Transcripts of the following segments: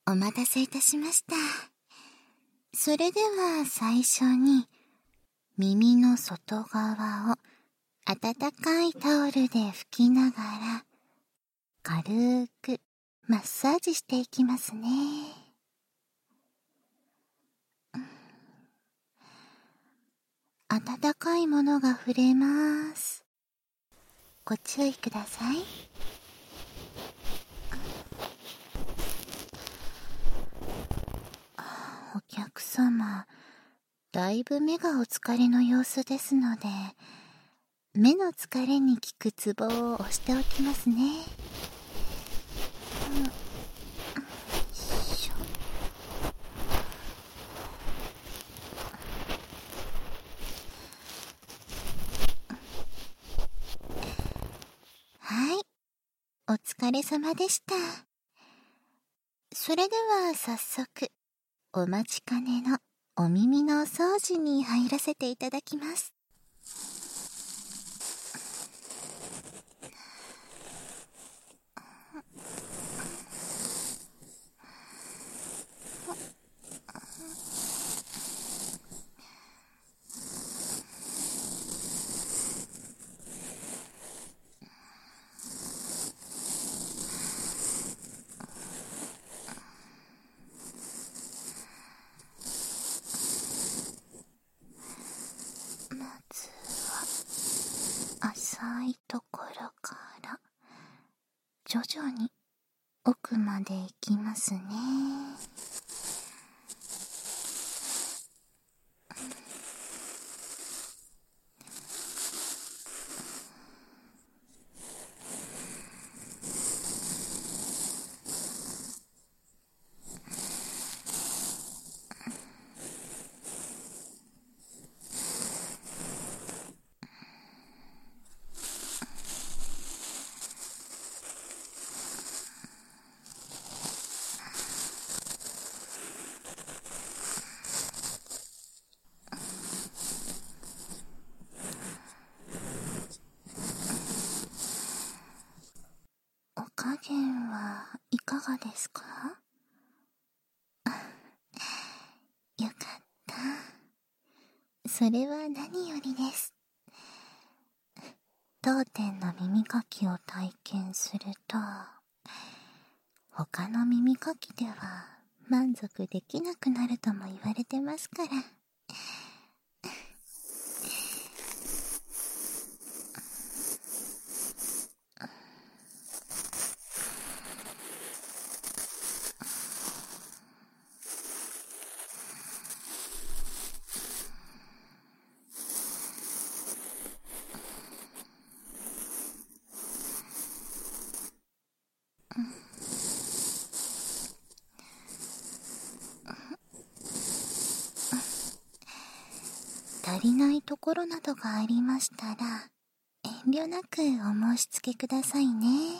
お待たせいたしました。それでは最初に耳の外側を温かいタオルで拭きながら軽くマッサージしていきますね。温かいものが触れます。ご注意ください。お客様、だいぶ目がお疲れの様子ですので、目の疲れに効くツボを押しておきますね。はい、お疲れ様でした。それでは早速、お待ちかねのお耳のお掃除に入らせていただきます。まずは浅いところから徐々に奥まで行きますね。お加減はいかがですか？よかった。それは何よりです。当店の耳かきを体験すると、他の耳かきでは満足できなくなるとも言われてますから。足りないところなどがありましたら、遠慮なくお申し付けくださいね。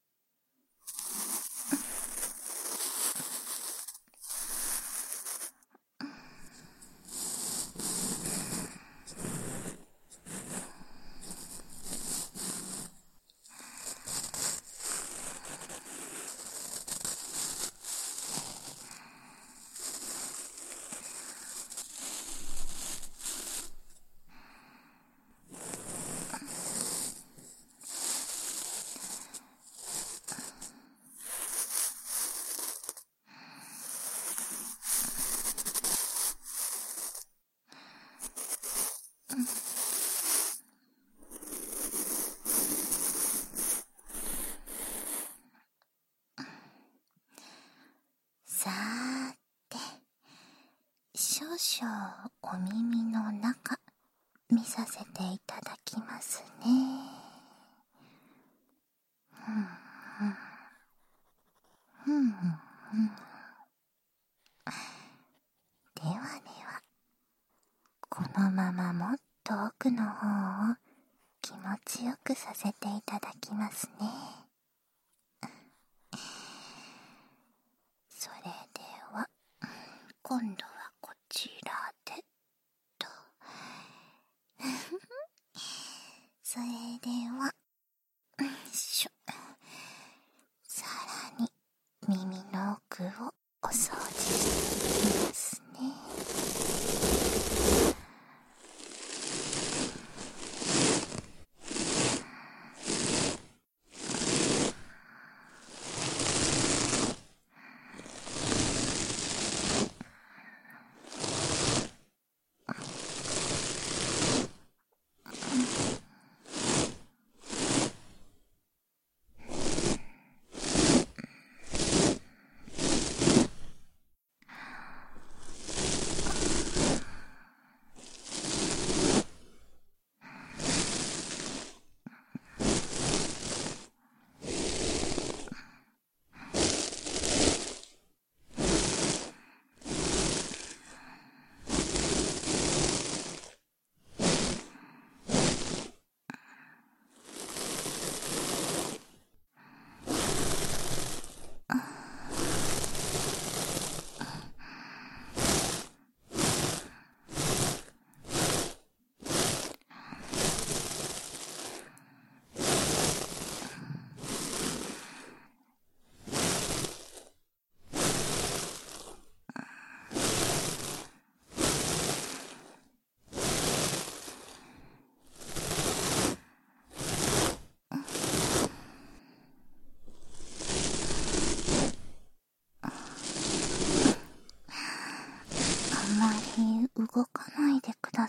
さーて、少々お耳の中見させていただきますね。ではでは、このままもっと奥の方を気持ちよくさせていただきますね。それでは、今度はこちらでと。それでは、さらに耳の奥を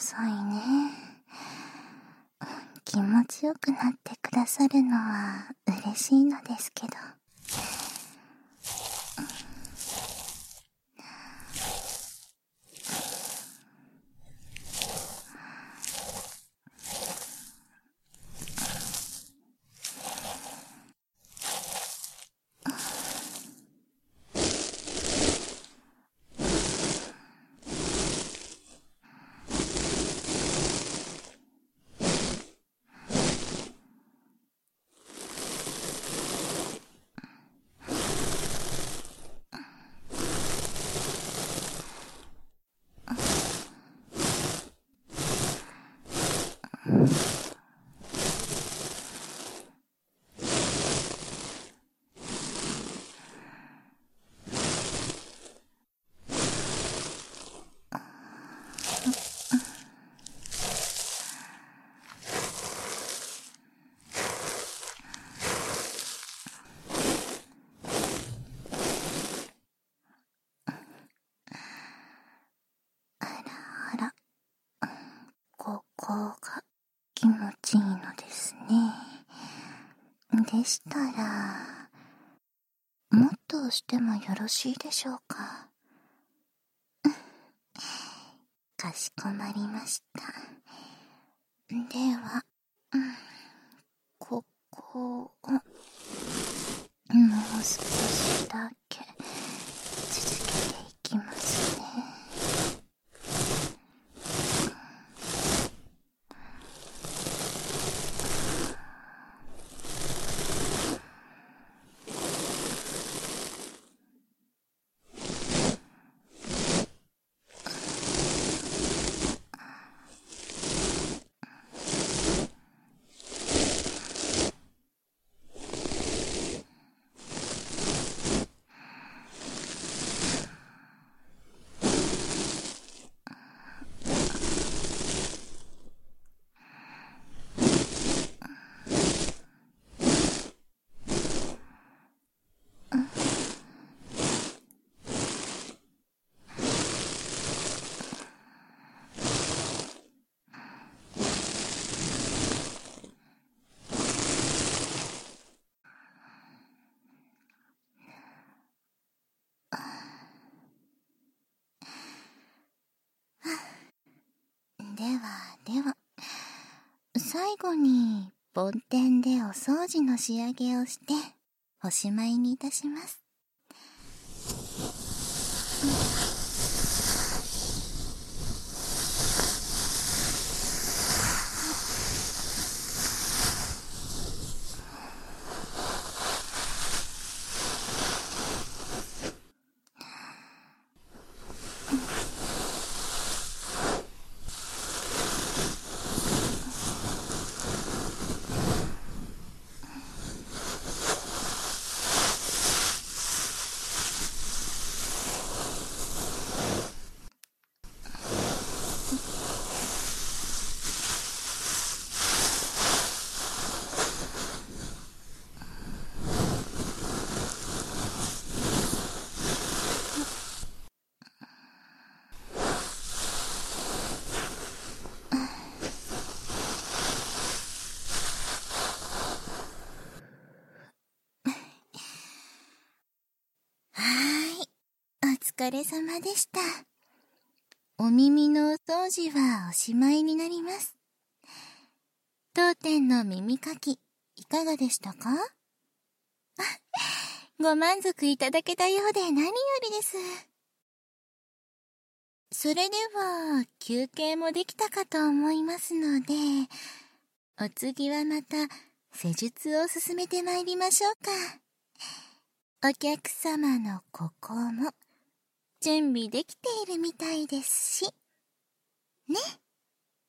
さいね。気持ちよくなってくださるのは嬉しいのですけど。あら、ここが気持ちいいのですね。でしたら、もっと押してもよろしいでしょうか。かしこまりました。では、ここを、もう少しだけ続けていきますね。では、最後に梵天でお掃除の仕上げをしておしまいにいたします。お疲れ様でした。お耳のお掃除はおしまいになります。当店の耳かき、いかがでしたか？ご満足いただけたようで何よりです。それでは、休憩もできたかと思いますので、お次はまた施術を進めてまいりましょうか。お客様のここも準備できているみたいですし。ね。